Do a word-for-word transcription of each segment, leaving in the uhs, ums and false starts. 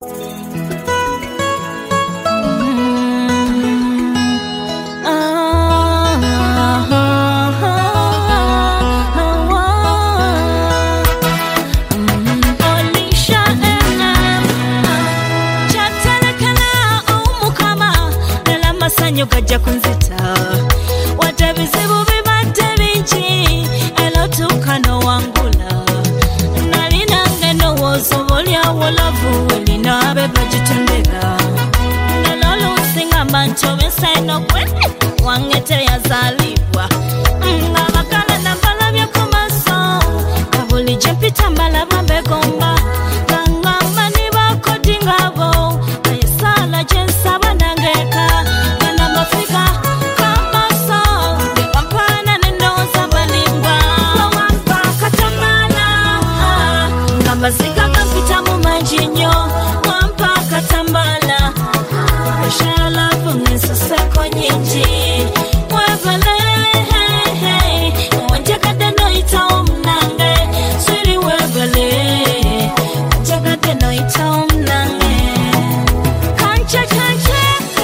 Kajja kunzita watabizibu bibadde bingi elotuuka n'owangula nalina ng'endowooza oboolyawo lavu elina abe bagitendera naloluusi ngamba nti obesa eno gwe wange teyazaalibwa nga bakala nabalabye ku maaso nga buli gye mpita mbalaba mbegomba ngamba nibakodi ngabo naye saala gye nsaba nangeeka Africa, kama so, wampana nendoza balimba wampa katamala ngamba zika kapita mu manjinyo wampa katamala shala funisa seko nyingi webale wanjaka deno ita omnange siri webale wanjaka deno ita omnange kancha kancha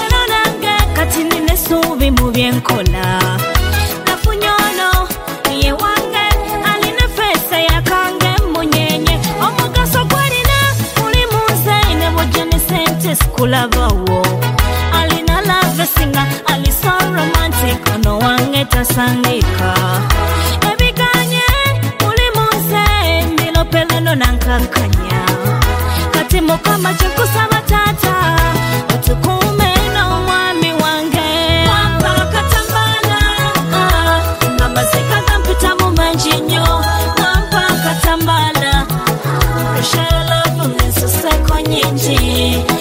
subi mu byenkola nafunyono ye wange alina fesa yakange munyenye omugaso gwalina muli munze ne bojjane sente sikulabawo alina love singa ali so romantic ono wange tasangika ebiganye muli munze ndilopeleno nankankanya kati mukama kyekusaba taata otukume n'omwami wange Manjinyo, wampa katambala Shala funisa seko nyingi